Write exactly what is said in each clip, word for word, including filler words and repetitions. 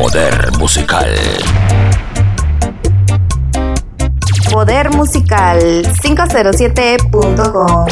Poder Musical. Poder Musical quinientos siete punto com.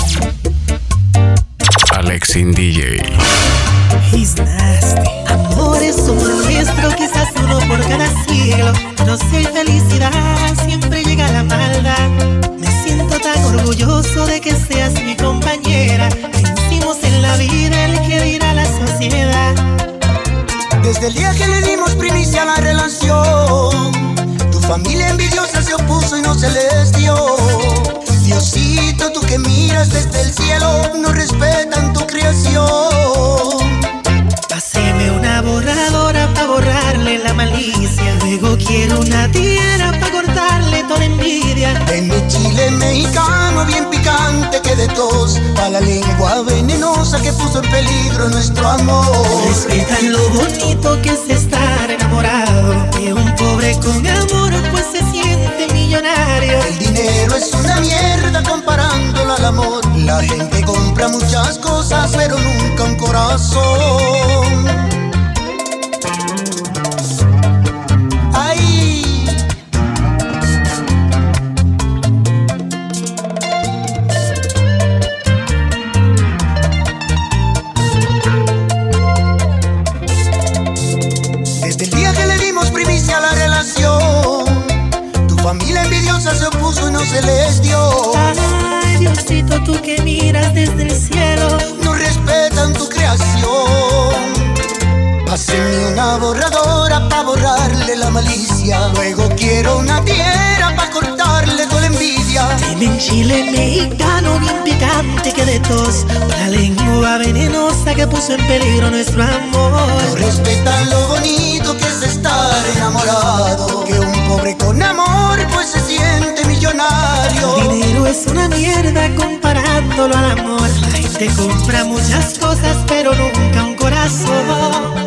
Alexin D J. He's nasty. Amor es un nuestro, quizás uno por cada siglo. No sé, felicidad, siempre llega la maldad. Me siento tan orgulloso de que seas mi compañera. Vencimos en la vida el que dirá la sociedad. Desde el día que le dimos primicia a la relación, tu familia envidiosa se opuso y no se les dio. Diosito, tú que miras desde el cielo, no respetan tu creación. Haceme una borradora pa' borrarle la malicia. Luego quiero una tierra pa' cortarle toda envidia. En mi chile mexicano bien picante que de tos, pa' la lengua venenosa que puso en peligro nuestro amor. Respetan lo bonito que es estar enamorado, que un pobre con amor pues se siente millonario. El dinero es una mierda comparándolo al amor. La gente compra muchas cosas pero nunca un corazón. Ay. Desde el día que le dimos primicia a la relación, tu familia envidiosa se opuso y no se les dio. Ay, Diosito, tú que miras desde el cielo, no respetan tu creación. Pásenme una borradora pa' borrarle la malicia. Luego quiero una tierra pa' cortarle toda la envidia. Tienen chile mexicano bien picante que de tos, la lengua venenosa que puso en peligro nuestro amor. No respetan lo bonito que es estar enamorado, que un pobre con amor pues se siente millonario. El dinero es una mierda comparándolo al amor. La gente compra muchas cosas pero nunca un corazón.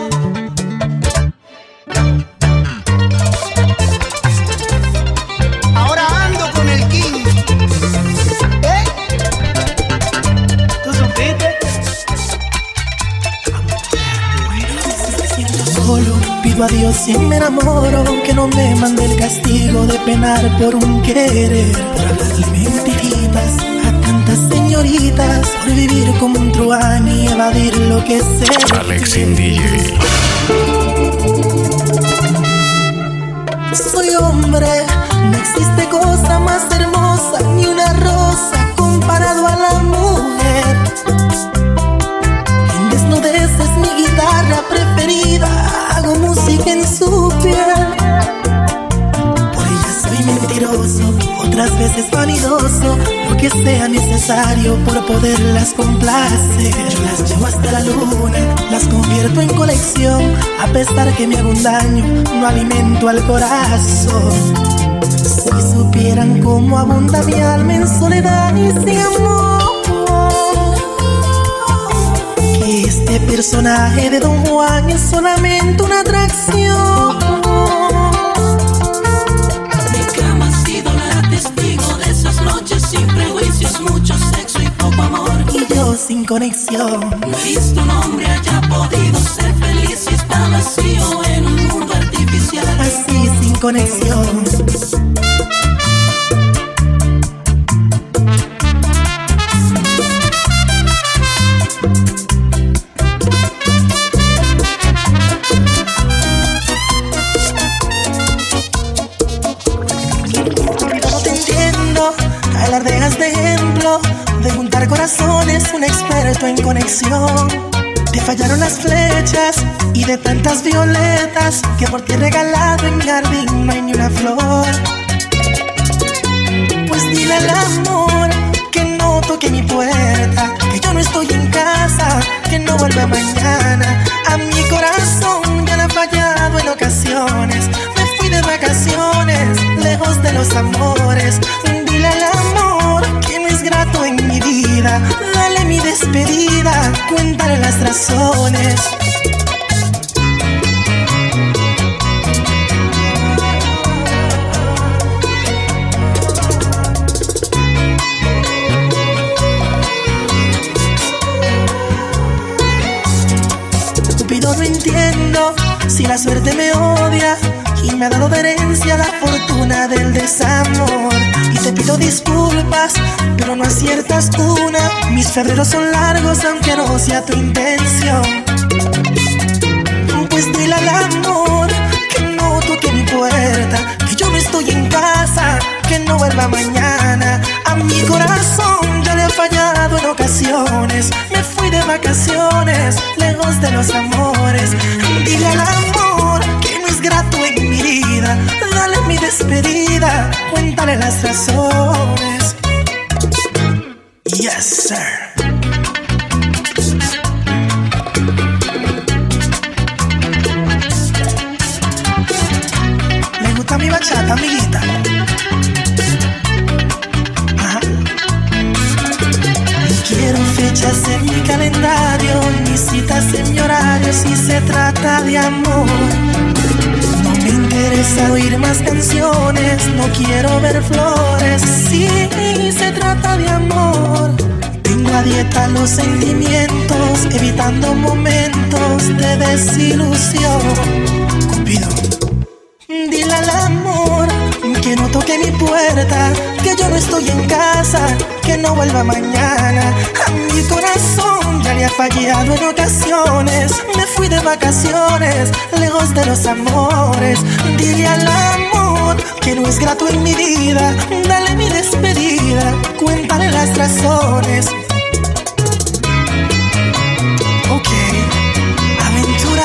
Pido a Dios si me enamoro que no me mande el castigo de penar por un querer, por hablarle mentiritas a tantas señoritas, por vivir como un truán y evadir lo que sé. Alexin D J. Soy hombre, no existe cosa más hermosa ni una rosa comparado a la mujer. En desnudez es mi guitarra preferida, hago música en su piel. Por ella soy mentiroso, otras veces vanidoso, lo que sea necesario por poderlas complacer. Yo las llevo hasta la luna, las convierto en colección. A pesar que me hago un daño, no alimento al corazón. Si supieran cómo abunda mi alma en soledad y sin amor, que este personaje de Don Juan es solamente una atracción. Mi cama ha sido la testigo de esas noches sin prejuicios, mucho sexo y poco amor. Y yo sin conexión. No he visto un hombre haya podido ser feliz y está vacío en un mundo artificial. Así sin conexión. Alardeas de ejemplo, de juntar corazones, un experto en conexión. Te fallaron las flechas y de tantas violetas que por ti he regalado en mi jardín no hay ni una flor. Pues dile al amor que no toque mi puerta, que yo no estoy en casa, que no vuelva mañana. A mi corazón ya le ha fallado en ocasiones. Me fui de vacaciones, lejos de los amores. Dile al amor que no es grato en mi vida, dale mi despedida, cuéntale las razones. si la suerte me odia y me ha dado de herencia la fortuna del desamor. Y te pido disculpas, pero no aciertas una. Mis febreros son largos aunque no sea tu intención. Pues dile al amor que no toque mi puerta, que yo no estoy en casa, que no vuelva mañana. A mi corazón ya le he fallado en ocasiones. Me fui de vacaciones, lejos de los amores. Dile al amor que no es grato en mi vida. Dale mi despedida, cuéntale las razones. Yes, sir. ¿Le gusta mi bachata, amiguita? Ajá. No quiero fechas en mi calendario, ni citas en mi horario si se trata de amor. No me interesa oír más canciones, no quiero ver flores si se trata de amor. Tengo a dieta los sentimientos, evitando momentos de desilusión. Cupido, dile al amor que no toque mi puerta, que yo no estoy en casa, que no vuelva mañana. A mi corazón ya le ha fallado en ocasiones. Me fui de vacaciones, lejos de los amores. Dile al amor que no es grato en mi vida. Dale mi despedida, cuéntale las razones. Ok, aventura.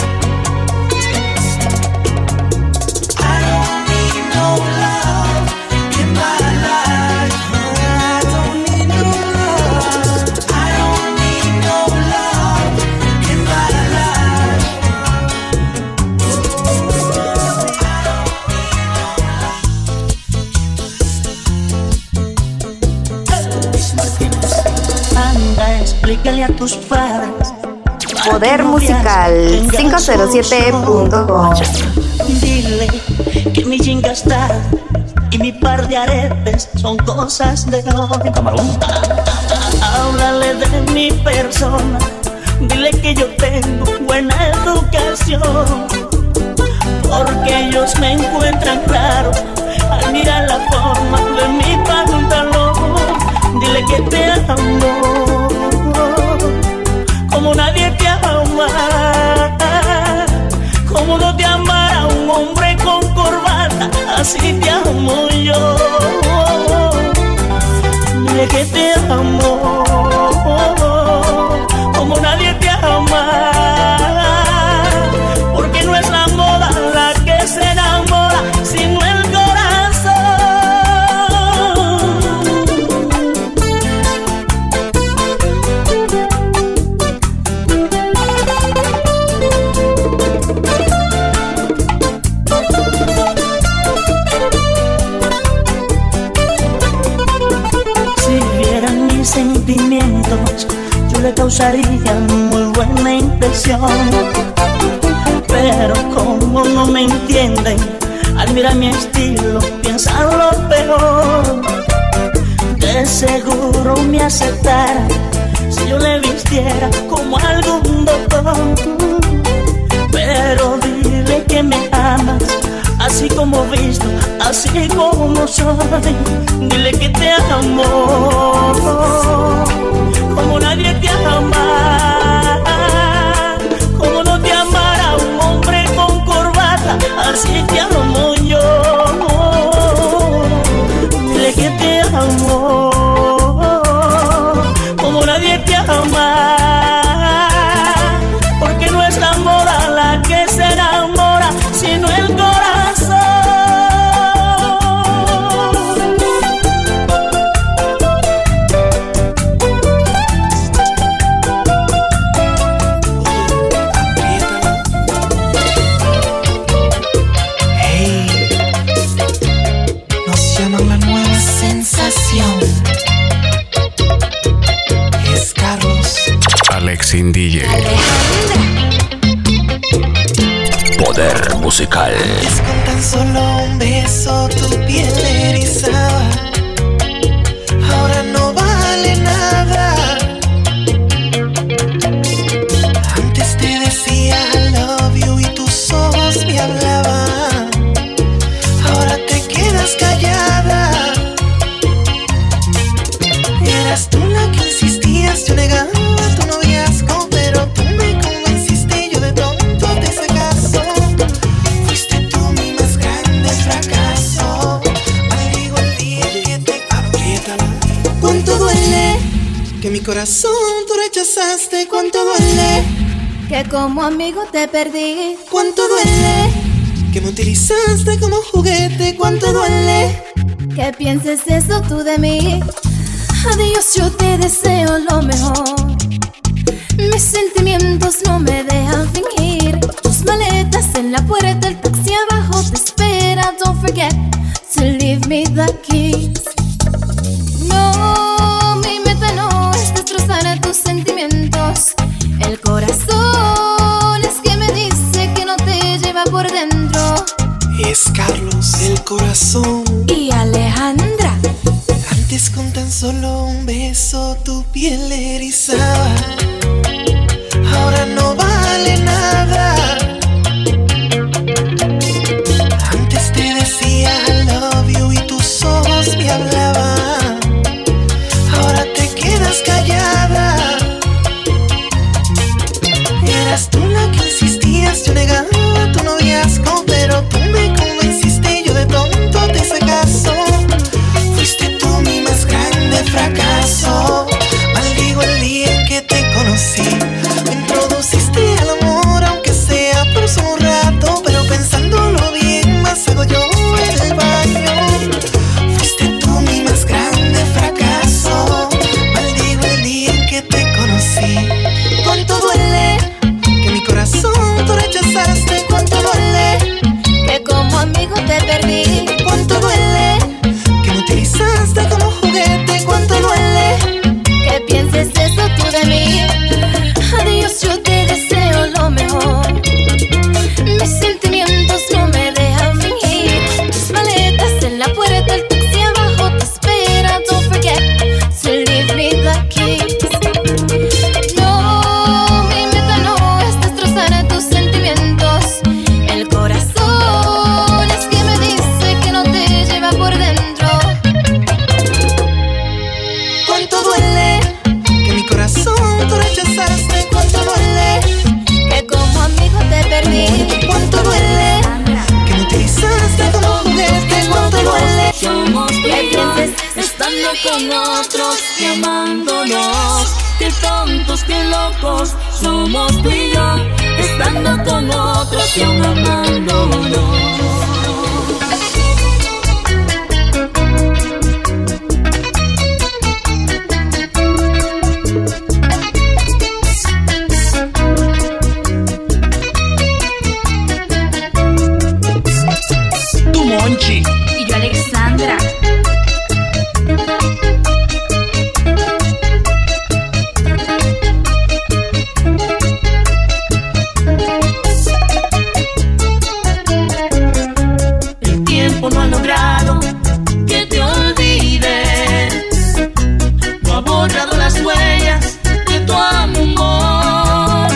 Explícale a tus padres. Poder Musical quinientos siete punto com. Dile que mi chingastada y mi par de aretes son cosas de hoy. Háblale de mi persona, dile que yo tengo buena educación, porque ellos me encuentran claro al mirar la forma de mi pantalón. Dile que te amo como nadie te ama, como no te amara un hombre con corbata, así te amo yo. Dile que te amo como nadie te ama, porque no es la moda la que se enamora, sino el corazón. Sentimientos, yo le causaría muy buena impresión, pero como no me entienden, al mirar mi estilo piensan lo peor. De seguro me aceptara si yo le vistiera como algún doctor, pero dile que me amas, así como visto, así como soy. Dile que te amo como nadie te ama, como no te amara un hombre con corbata, así te amo yo. Dile que te amo como nadie te ama, porque no es la moda la que se enamora, sino el corazón. Alexin D J. Poder Musical. Es con tan solo un beso tu piel erizaba, ahora no vale nada. Antes te decía I love you y tus corazón tú rechazaste, cuánto duele. Que como amigo te perdí, cuánto duele. Que me utilizaste como juguete, cuánto duele. Que pienses eso tú de mí. Adiós, yo te deseo lo mejor. Mis sentimientos no me dejan fingir. Tus maletas en la puerta, el taxi abajo te espera. Don't forget to leave me the keys. No, mi meta no es destrozar tus sentimientos. El corazón es que me dice que no te lleva por dentro. Es Carlos, el corazón. Y Alejandra. Antes con tan solo un beso tu piel erizaba. Ahora no vale nada. Antes te decía I love you y tus ojos me hablaban. Ahora te quedas callada. Eras tú la que insistías, yo negaba tu noviazgo, pero tú me convenciste y yo de tonto te hice caso. Fuiste tú mi más grande fracaso. Maldigo el día en que te conocí. Me introduciste al amor, aunque sea por un rato, pero pensándolo bien, más hago yo en el baño. Fuiste tú mi más grande fracaso. Maldigo el día en que te conocí. Cuánto duele que mi corazón tú rechazaste, cuánto duele que como amigo te perdí, cuánto duele que me utilizaste como juguete, cuánto duele que pienses eso tú de mí. Adiós, yo te deseo lo mejor. Mis sentimientos no me dejan fingir. Tus maletas en la puerta, el taxi abajo te espera. Don't forget to leave me the keys. No, mi meta no es destrozar tus sentimientos. El corazón es que me dice que no te lleva por dentro. Cuánto duele que mi corazón tú rechazaste, cuánto duele que como amigo te perdí, cuánto duele que me utilizaste como juguete, cuánto duele. Somos tú y yo, estando con otros y amándonos. Qué tontos, qué locos, somos tú y yo, estando con otros y aún amándonos. Tu Monchi y yo Alexandra. El tiempo no ha logrado que te olvides, no ha borrado las huellas de tu amor.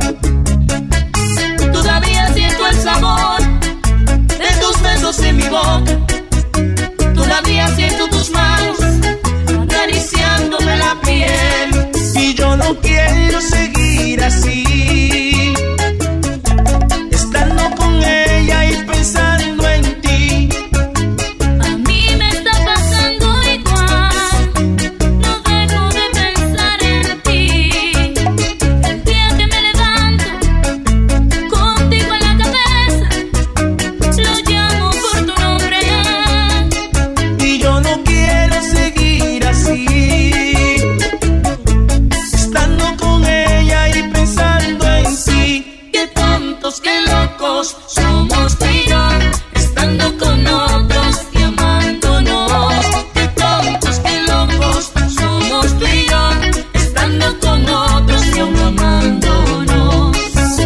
Todavía siento el sabor de tus besos en mi boca. Todavía siento tus manos acariciándome la piel. y yo no quiero seguir así, estando con ella y pensando en ti. A mí me está pasando igual, no dejo de pensar en ti. El día que me levanto, contigo en la cabeza, lo llamo por tu nombre. Y yo no quiero seguir así, estando con ella y pensando en ti. Qué tontos, qué locos somos tú y yo, estando con otros y amándonos. Qué tontos, qué locos somos tú y yo, estando con otros y aún amándonos.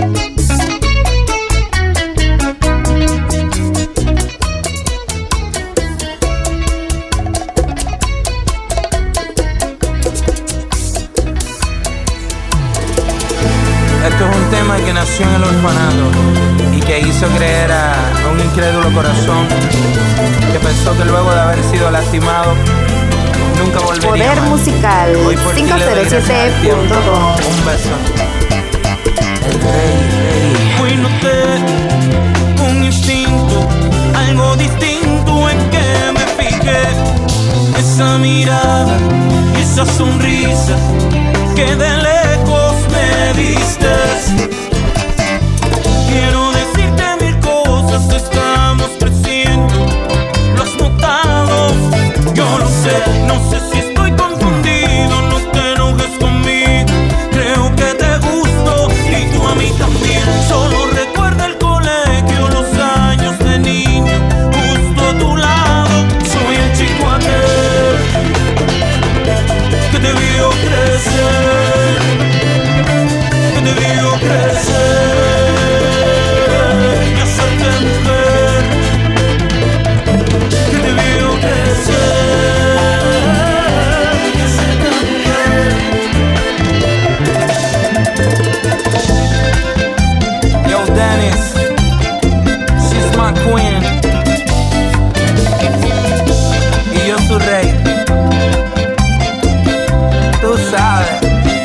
Esto es un tema que nació en el orfanato y que hizo creer a, a un incrédulo corazón que pensó que luego de haber sido lastimado nunca volvería Poder más. musical Hoy por ti le doy quinientos gracias siete al tiempo. punto com. Un beso. Hey, hey. Hoy noté un instinto, algo distinto en que me fijé. Esa mirada, esa esa sonrisa que de lejos me diste. Quiero decirte mil cosas, estamos creciendo, lo has notado, yo lo sé, no sé si estoy confundido, no te enojes conmigo, creo que te gusto y tú a mí también. Solo recuerda el colegio, los años de niño, justo a tu lado, soy el chico aquel que te vio crecer, que te vio crecer. Queen y yo su rey, tú sabes,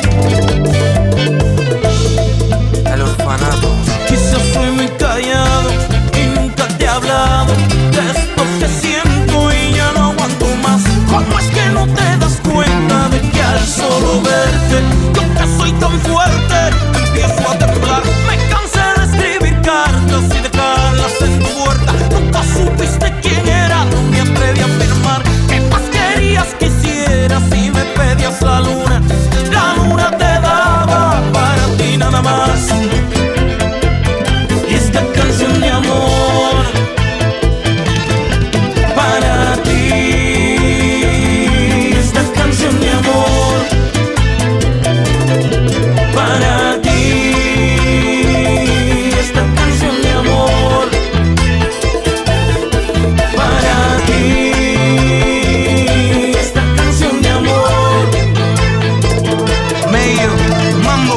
el orfanato. Quizás soy muy callado y nunca te he hablado de esto que siento y ya no aguanto más. ¿Cómo es que no te das cuenta de que al solo verte yo que soy tan fuerte empiezo a temblar? Me cansé de escribir cartas y dejarlas en tu puerta. Nunca supiste quién era, no me atreví a afirmar. ¿Qué más querías que hiciera si me pedías la luna? La luna te daba para ti nada más. Y esta canción de amor para ti, esta canción de amor para ti, esta canción de amor para ti, esta canción de amor. Medio mambo.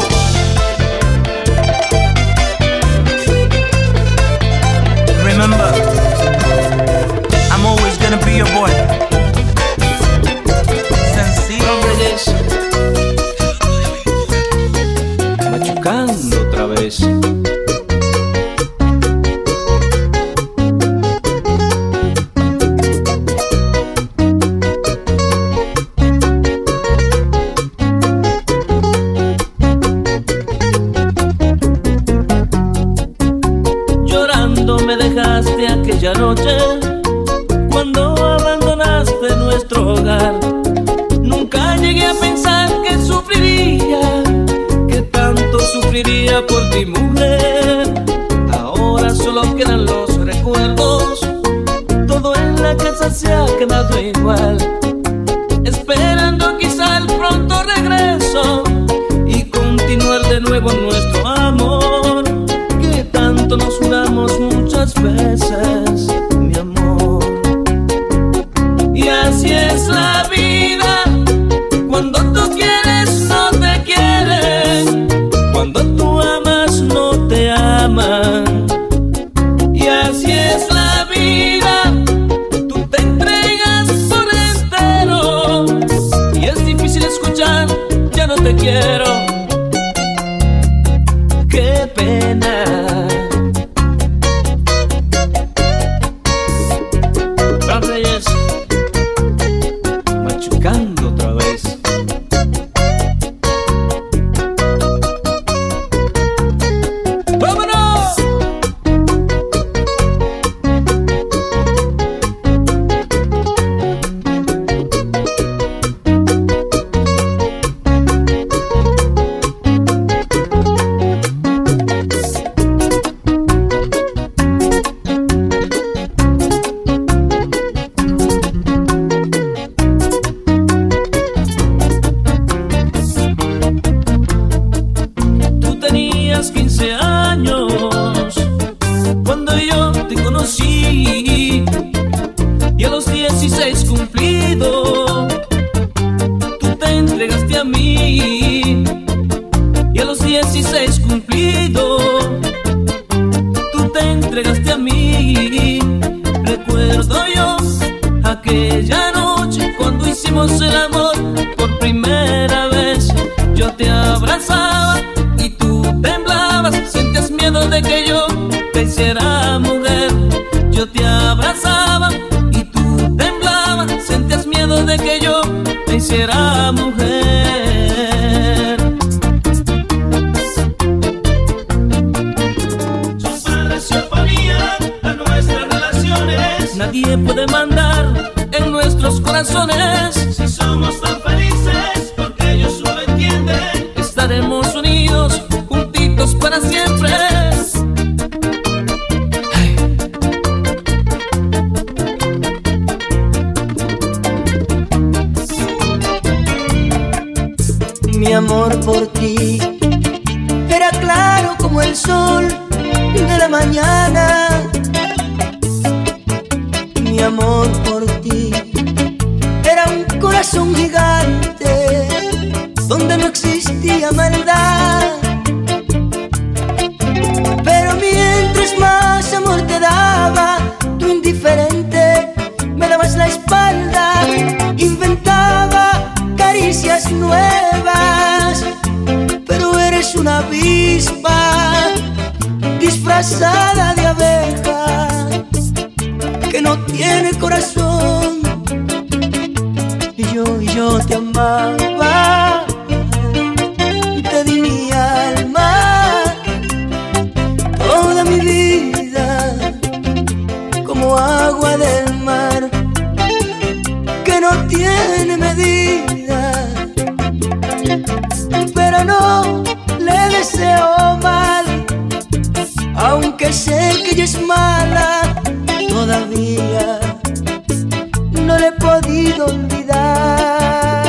Remember, I'm always gonna be your boy. Sencillo. Machucando otra vez. Llorando me dejaste aquella noche cuando abandonaste nuestro hogar. Nunca llegué a pensar que sufriría, que tanto sufriría por ti, mujer. Ahora solo quedan los recuerdos, todo en la casa se ha quedado igual, esperando quizá el pronto regreso y continuar de nuevo nuestro amor, que tanto nos juramos muchas veces, mi amor. Y así es la vida, cuando tú quieres no te quieren, cuando tú amas no te aman. Y así es la vida, tú te entregas por entero y es difícil escuchar, ya no te quiero. Qué pena. Fran Reyes, machucando otra vez. ¡Vámonos! Tú tenías quince años cuando yo te conocí, y a los dieciséis cumplido tú te entregaste a mí. Y a los dieciséis cumplido tú te entregaste a mí. Recuerdo yo aquella noche cuando hicimos el amor por primera vez. Yo te abrazaba y tú temblabas, sentías miedo de que yo te hiciera mujer. Yo te abrazaba y tú temblabas, sentías miedo de que yo te hiciera mujer. nadie puede mandar en nuestros corazones. Si somos tan felices, porque ellos no lo entienden. Estaremos unidos, juntitos para siempre. Mi amor por ti era claro como el sol de la mañana. Mi amor por ti era un corazón gigante donde no existía maldad. Pero mientras más amor te daba, tú indiferente me dabas la espalda. Inventaba caricias nuevas, pero eres una avispa disfrazada de abeja que no tiene corazón. Y yo, y yo te amaba, te di mi alma, toda mi vida, como agua del mar que no tiene medida. Pero no le deseo mal, aunque sé que ella es mala. Todavía no le he podido olvidar.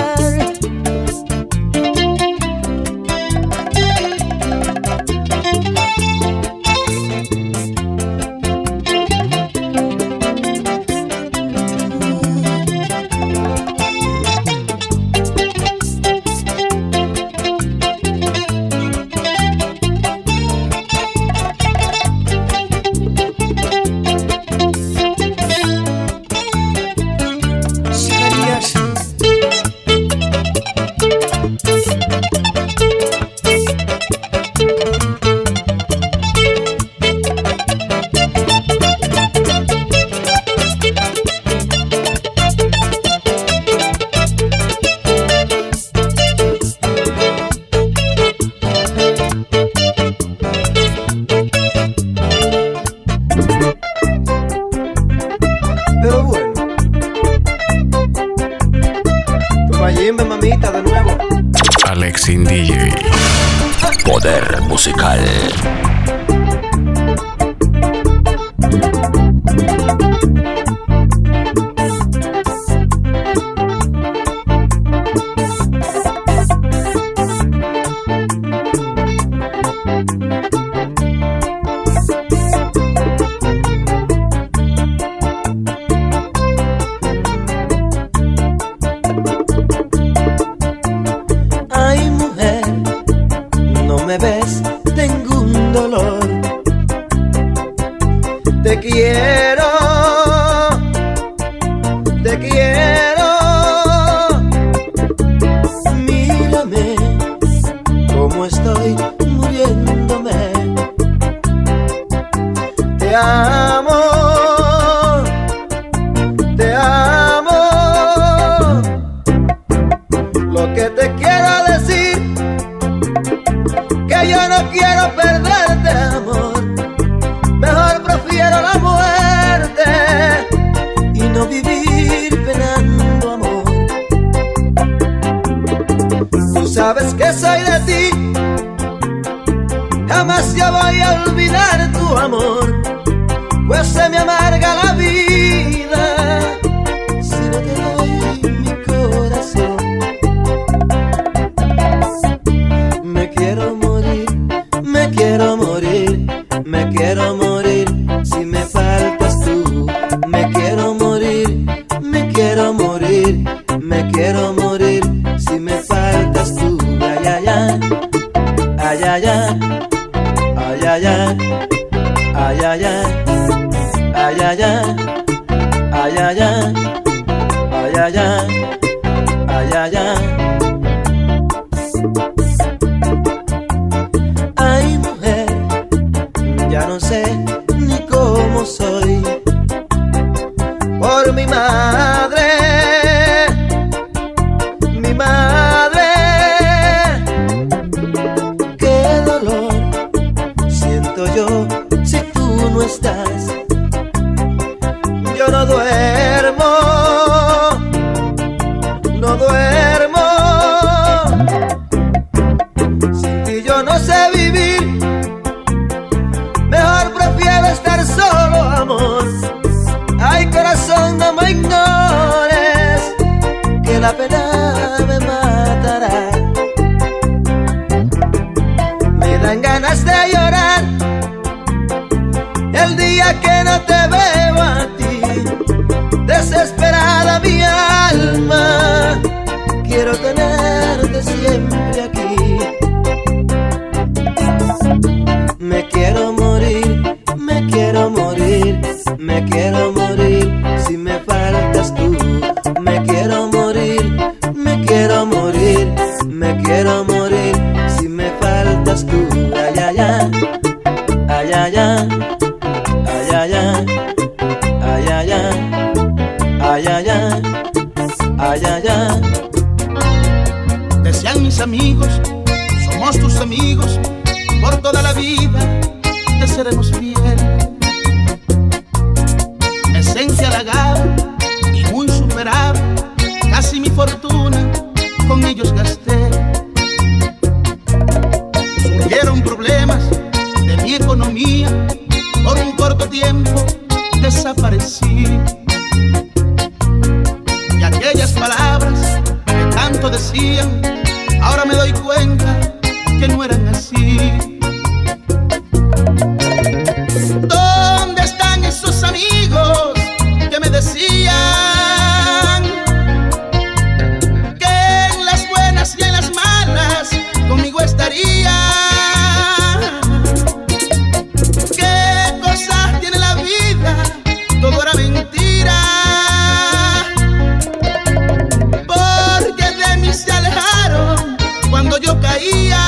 Poder musical. Te quiero, te quiero. Mírame cómo estoy muriéndome. Te amo, te amo. Lo que te quiero decir, que yo no quiero perderte, amor. Mejor prefiero la muerte y no vivir penando, amor. Tú sabes que soy de ti, jamás yo voy a olvidar tu amor, pues se me amarga la vida si no te doy mi corazón. Me quiero morir, me quiero morir, me quiero morir si me faltas tú. Me quiero morir, me quiero morir, me quiero morir si me faltas tú. Ay, ay, ay, ay, ay, ay, ay, ay, ay, ay, ay, ay, ay, ay, ay, ay, ay, ay, ay, ay. Ay, mujer, ya no sé ni cómo soy por mi madre, mi madre. Qué dolor siento yo si tú no estás. Yo yo no duermo, no duermo. Sin ti yo no sé vivir, mejor prefiero estar solo, amor. Ay, corazón, no me ignores, que la pena me matará. Me dan ganas de llorar el día que no te veo a ti. Desesperada mi alma, quiero tenerte siempre aquí. Me quiero morir, me quiero morir, me quiero morir si me faltas tú. Me quiero morir, me quiero morir, me quiero morir si me faltas tú. Ay, ay, ay, ay, ay, ay, ay, ay, ay, ay, ay, ay, ay, ay, ay. Decían mis amigos, somos tus amigos, por toda la vida te seremos fiel. Esencia halagada y muy superada, casi mi fortuna con ellos gasté. Surgieron problemas de mi economía, por un corto tiempo desaparecí. Y aquellas palabras que tanto decían, ahora me doy cuenta que no eran así. ¿Dónde están esos amigos que me decían que en las buenas y en las malas conmigo estarían? ¿Qué cosas tiene la vida? Todo era mentira, porque de mí se alejaron cuando yo caía.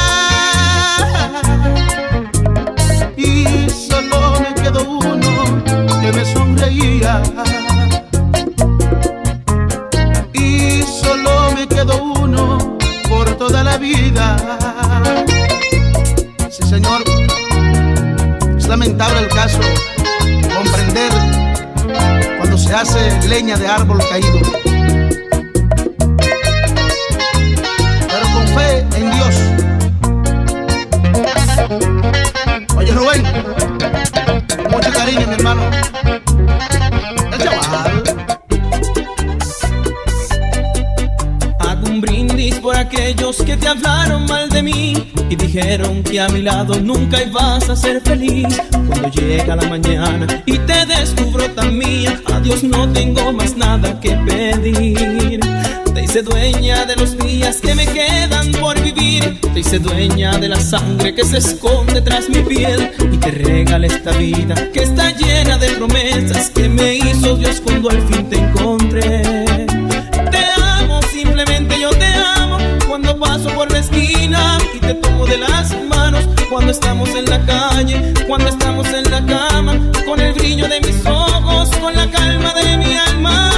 Y solo me quedó uno que me sonreía. Y solo me quedó uno por toda la vida. Sí, señor, es lamentable el caso, comprender cuando se hace leña de árbol caído. Pero con fe en Dios. Oye, Rubén, mucho cariño, mi hermano. El chaval. Hago un brindis por aquellos que te hablaron mal de mí y dijeron que a mi lado nunca ibas a ser feliz. Cuando llega la mañana y te descubro tan mía, a Dios no tengo más nada que pedir. Te hice dueña de los días que me quedan por vivir. Te hice dueña de la sangre que se esconde tras mi piel. Y te regalé esta vida que está llena de promesas que me hizo Dios cuando al fin te encontré. Te amo, simplemente yo te amo. Cuando paso por la esquina y te tomo de las manos. Cuando estamos en la calle, cuando estamos en la cama. Con el brillo de mis ojos, con la calma de mi alma.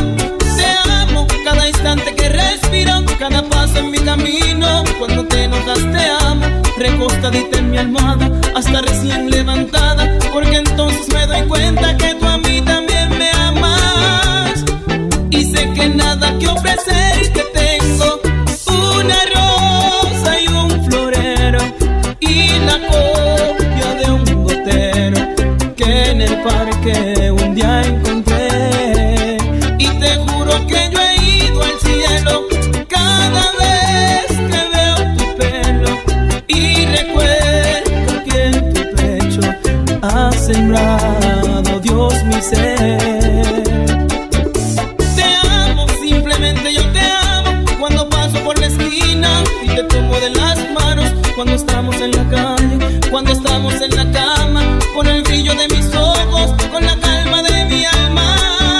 Cada instante que respiro, cada paso en mi camino. Cuando te enojas te amo, recostadita en mi almohada, hasta recién levantada, porque entonces me doy cuenta que tú a mí también me amas. Y sé que nada que ofrecer te tengo, una rosa y un florero, y la copia de un gotero que en el parque un día encontré. Y te juro que yo he al cielo cada vez que veo tu pelo y recuerdo que en tu pecho ha sembrado Dios mi ser. Te amo, simplemente yo te amo. Cuando paso por la esquina y te tomo de las manos. Cuando estamos en la calle, cuando estamos en la cama. Con el brillo de mis ojos, con la calma de mi alma.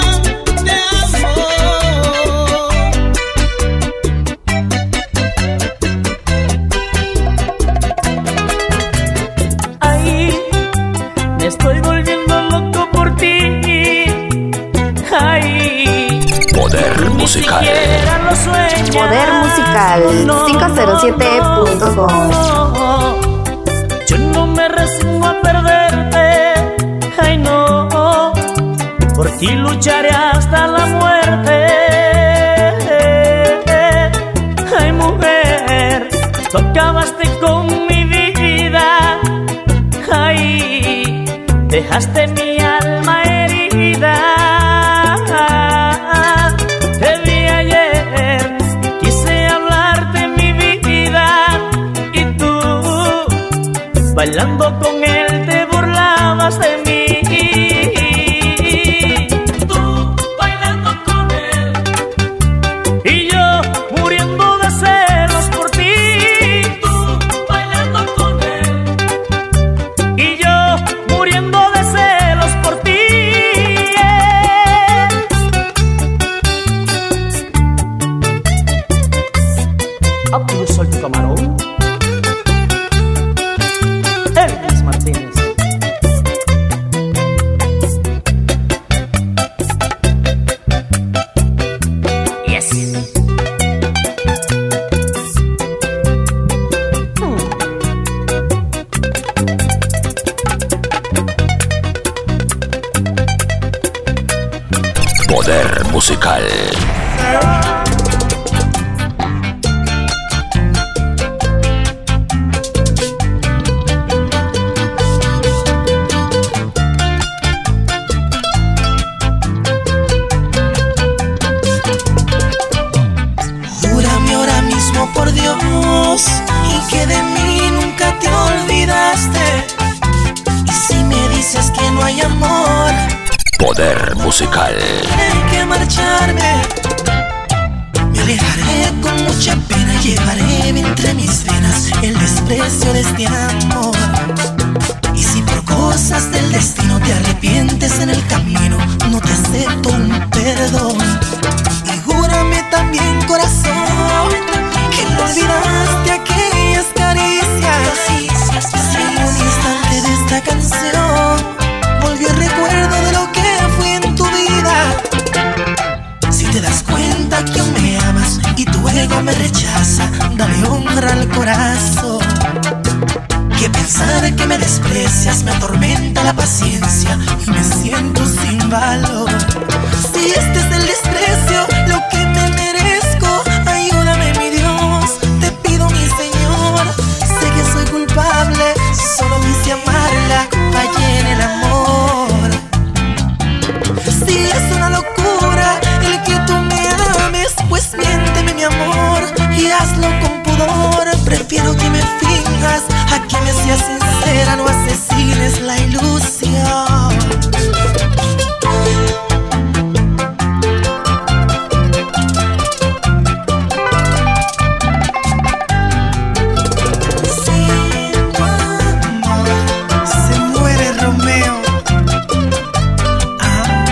Estoy volviendo loco por ti. Ay, Poder musical. Lo sueñas. Poder musical quinientos siete punto com. Yo no me resigno a perderte. Ay, no. por ti lucharé hasta la muerte. Ay, mujer, tú acabaste con mi vida. Ay, dejaste mi alma herida. Te vi ayer y quise hablarte mi vida, y tú, bailando con él, te burlabas de mí. Tú bailando con él y yo muriendo de celos por ti. Tú bailando con él y yo muriendo de celos por ti. Ah, yo soy tu camarón, Elvis Martínez. Yes. Hmm. Poder musical. Júrame ahora mismo por Dios y que de mí nunca te olvidaste. Y si me dices que no hay amor, Poder musical. hay que marcharme. Me alejaré con mucha pena, llevaré entre mis venas el desprecio de este amor. Y si por cosas del destino te arrepientes en el camino, no te acepto un perdón. Y júrame también, corazón, que no olvidaste aquellas caricias. Si en un instante de esta canción volvió el recuerdo de lo que fui en tu vida. Si te das cuenta que aún me amas y tu ego me rechaza, dale honra al corazón. Que pensar que me desprecias me atormenta la paciencia y me siento sin valor. Si este es el desprecio, lo que me merezco, ayúdame mi Dios, te pido mi Señor. Sé que soy culpable, solo quise amarla, fallé en el amor. Si es una locura el que tú me ames, pues miénteme mi amor y hazlo con pudor. Prefiero que me finjas a que me seas sincera, no asesines la ilusión. Sin tu amor se muere Romeo. Ah.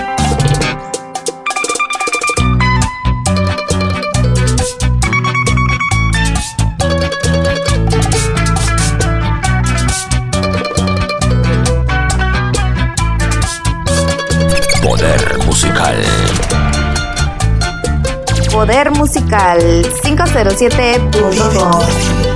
Poder musical. Poder musical quinientos siete punto com.